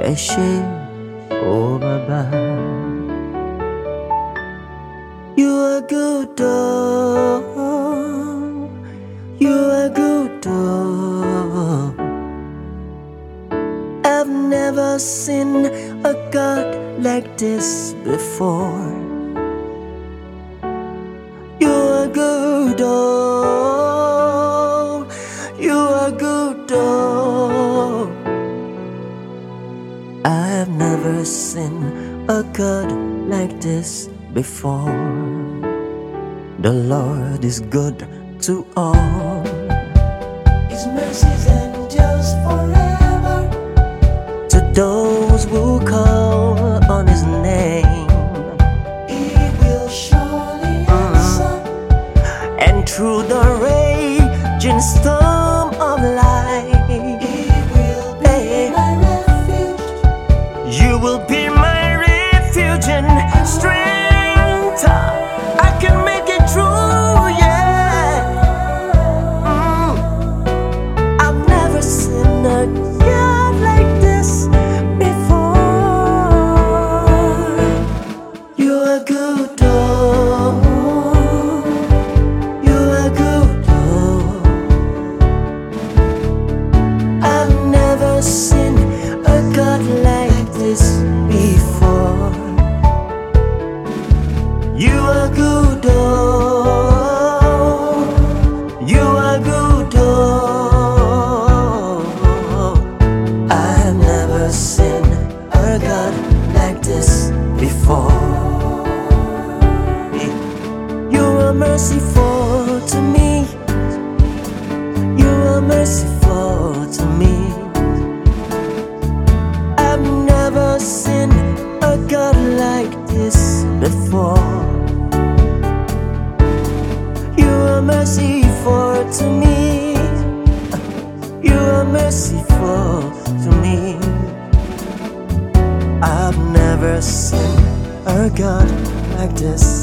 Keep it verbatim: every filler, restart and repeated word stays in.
péché, oh Baba. You are good, oh, you are good, oh. I've never seen a God like this before. You are good, oh, you are good, oh. I've never seen a God like this before. The Lord is good to all. His mercies endures forever to those who call on His name. He will surely answer, mm. And through the raging storm of life, He will be my refuge. You will be my refuge and strength. I can make it through, yeah. Mm. I've never seen a God like this before. You are good, oh, you are good, oh. I've never seen a God like this before. You are good, oh, you are good, oh. I've never seen a God like this before. You are merciful to me. You are merciful to me. I've never seen a God like this before. You are merciful to me. You are merciful to me. I've never seen a God like this